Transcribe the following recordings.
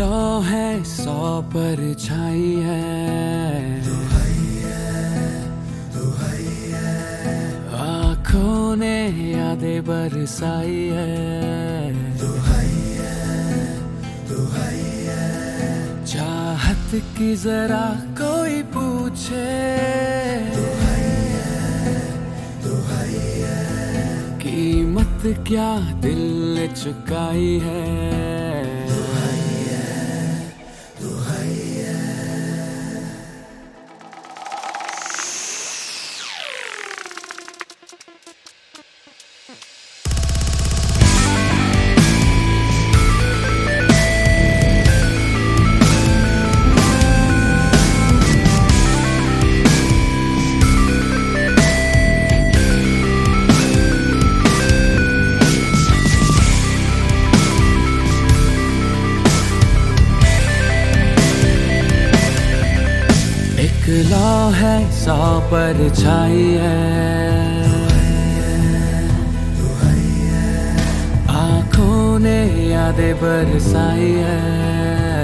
लौ है 100 परछाई है, आँखों ने यादें बरसाई है, चाहत की जरा कोई पूछे, कीमत क्या दिल ने चुकाई है। लौ है 100 परछाई है, आँखों ने यादें बरसाई है,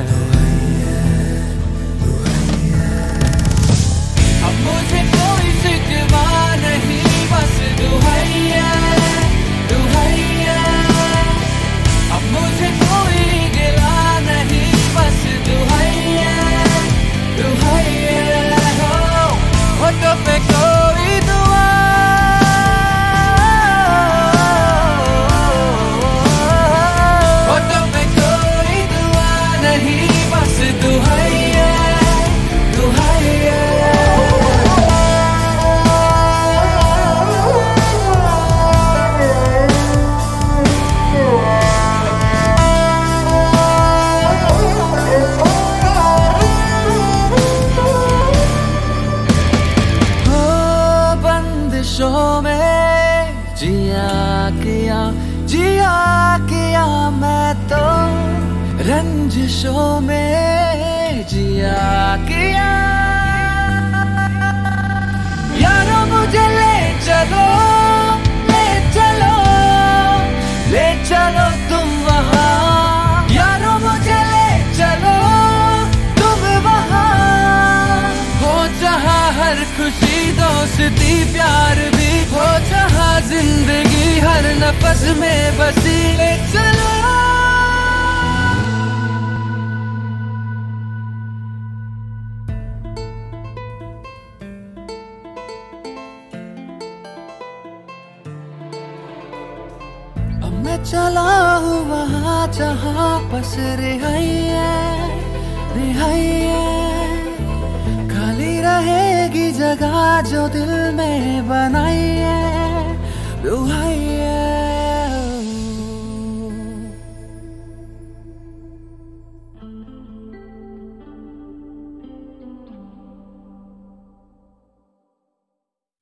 अब मुझे कोई शिकवा नहीं, बस दुहैया दुहैया, अब मुझे कोई गिला नहीं, बस दुहैया दुहैया, होठों पे कोई दुआ, होठों पे कोई दुआ नहीं, बस दुहैया दुहैया। में जिया किया मैं तो, रंजिशों में जिया किया, यारों मुझे ले चलो ले चलो ले चलो तुम वहाँ, यारों मुझे ले चलो तुम वहाँ, हो जहाँ हर खुशी दोस्ती प्यार भी, हो जहाँ जिंदगी हर नफस में बसी, ले चलो। अब मैं चला हूँ वहाँ जहाँ बस रिहाई है, रिहाई है, खाली रहेगी जगह जो दिल में बनाई है।